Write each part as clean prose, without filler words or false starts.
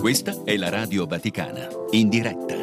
Questa è la Radio Vaticana, in diretta.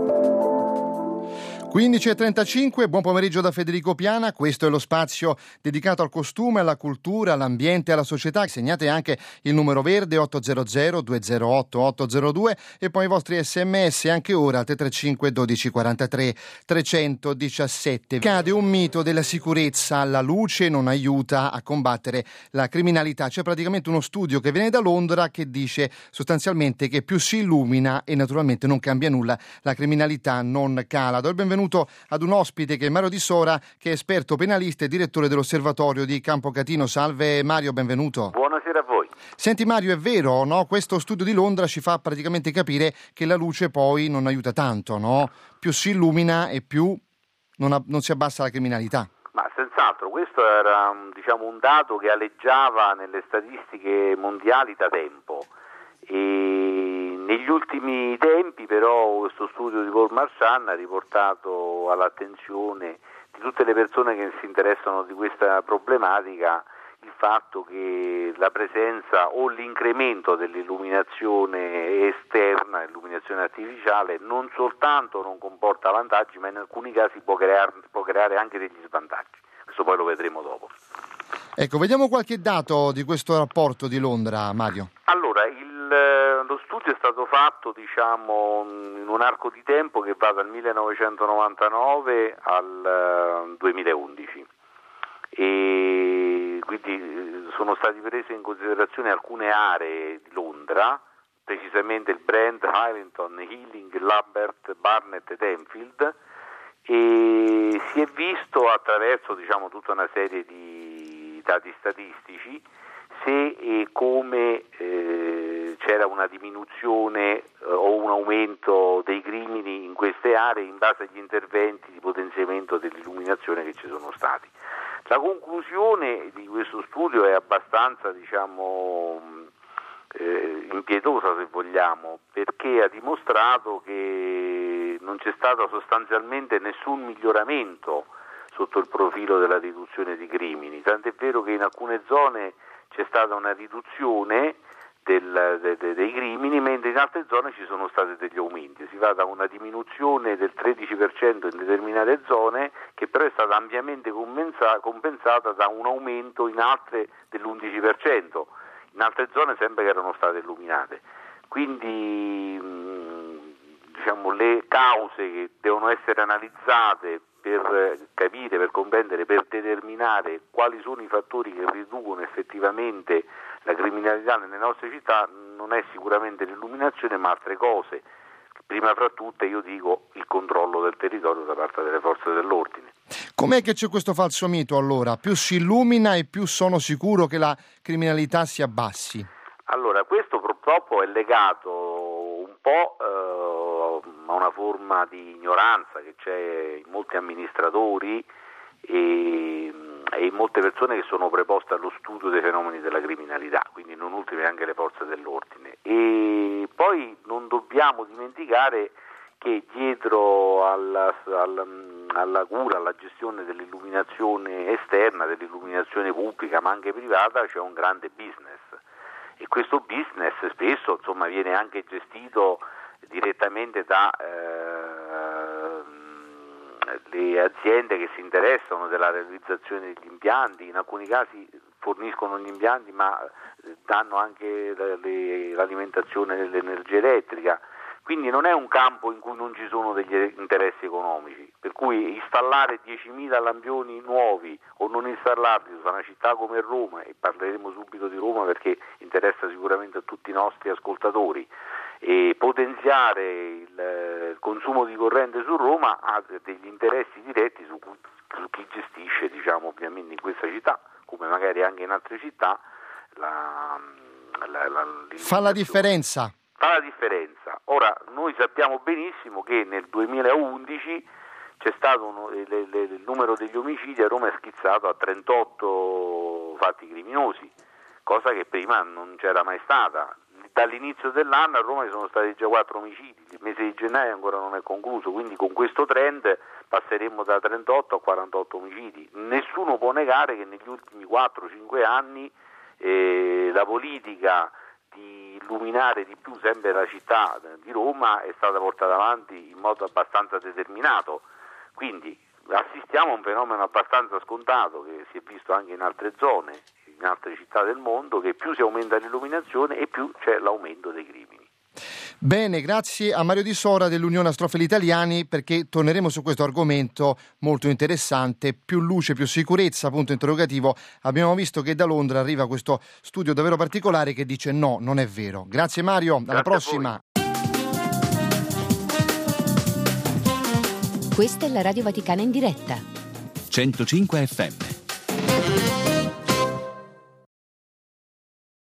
15:35, buon pomeriggio da Federico Piana. Questo è lo spazio dedicato al costume, alla cultura, all'ambiente e alla società. Segnate anche il numero verde 800 208 802 e poi i vostri sms anche ora al 335 12 43 317. Cade un mito della sicurezza, la luce non aiuta a combattere la criminalità. C'è praticamente uno studio che viene da Londra che dice sostanzialmente che più si illumina e naturalmente non cambia nulla, la criminalità non cala. Do il benvenuto ad un ospite che è Mario Di Sora, che è esperto penalista e direttore dell'Osservatorio di Campocatino. Salve Mario, benvenuto. Buonasera a voi. Senti Mario, è vero, no? Questo studio di Londra ci fa praticamente capire che la luce poi non aiuta tanto, no? Più si illumina e più non si abbassa la criminalità. Ma senz'altro, questo era un dato che aleggiava nelle statistiche mondiali da tempo. E negli ultimi tempi però questo studio di Paul Marchand ha riportato all'attenzione di tutte le persone che si interessano di questa problematica il fatto che la presenza o l'incremento dell'illuminazione esterna, l'illuminazione artificiale, non soltanto non comporta vantaggi, ma in alcuni casi può creare anche degli svantaggi. Questo poi lo vedremo dopo. Ecco, vediamo qualche dato di questo rapporto di Londra, Mario. Allora, lo studio è stato fatto in un arco di tempo che va dal 1999 al 2011 e quindi sono state prese in considerazione alcune aree di Londra, precisamente il Brent, Hyllington, Ealing, Lambeth, Barnet ed Enfield, e si è visto attraverso tutta una serie di dati statistici se e come c'era una diminuzione o un aumento dei crimini in queste aree in base agli interventi di potenziamento dell'illuminazione che ci sono stati. La conclusione di questo studio è abbastanza impietosa, se vogliamo, perché ha dimostrato che non c'è stato sostanzialmente nessun miglioramento sotto il profilo della riduzione di crimini, tant'è vero che in alcune zone c'è stata una riduzione dei crimini, mentre in altre zone ci sono stati degli aumenti. Si va da una diminuzione del 13% in determinate zone, che però è stata ampiamente compensata da un aumento in altre dell'11%, in altre zone sempre che erano state illuminate. Quindi le cause che devono essere analizzate per capire, per comprendere, per determinare quali sono i fattori che riducono effettivamente la criminalità nelle nostre città non è sicuramente l'illuminazione, ma altre cose. Prima fra tutte io dico il controllo del territorio da parte delle forze dell'ordine. Com'è che c'è questo falso mito allora? Più si illumina e più sono sicuro che la criminalità si abbassi? Allora, questo purtroppo è legato un po' a una forma di ignoranza che c'è in molti amministratori e in molte persone che sono preposte allo studio dei fenomeni della criminalità, quindi non ultime anche le forze dell'ordine. E poi non dobbiamo dimenticare che dietro alla cura, alla gestione dell'illuminazione esterna, dell'illuminazione pubblica ma anche privata, c'è un grande business. E questo business spesso viene anche gestito direttamente da le aziende che si interessano della realizzazione degli impianti. In alcuni casi forniscono gli impianti ma danno anche l'alimentazione dell'energia elettrica. Quindi non è un campo in cui non ci sono degli interessi economici, per cui installare 10.000 lampioni nuovi o non installarli su una città come Roma, e parleremo subito di Roma perché interessa sicuramente a tutti i nostri ascoltatori, e potenziare il consumo di corrente su Roma ha degli interessi diretti su chi gestisce, ovviamente in questa città, come magari anche in altre città, fa la differenza. Fa la differenza. Ora, noi sappiamo benissimo che nel 2011 c'è stato il numero degli omicidi a Roma è schizzato a 38 fatti criminosi, cosa che prima non c'era mai stata. Dall'inizio dell'anno a Roma ci sono stati già 4 omicidi, il mese di gennaio ancora non è concluso, quindi con questo trend passeremo da 38 a 48 omicidi. Nessuno può negare che negli ultimi 4-5 anni la politica di illuminare di più sempre la città di Roma è stata portata avanti in modo abbastanza determinato, quindi assistiamo a un fenomeno abbastanza scontato che si è visto anche in altre zone, in altre città del mondo, che più si aumenta l'illuminazione e più c'è l'aumento dei crimini. Bene, grazie a Mario Di Sora dell'Unione Astrofili Italiani, perché torneremo su questo argomento molto interessante, più luce, più sicurezza, punto interrogativo. Abbiamo visto che da Londra arriva questo studio davvero particolare che dice no, non è vero. Grazie Mario, alla prossima. Questa è la Radio Vaticana in diretta. 105 FM.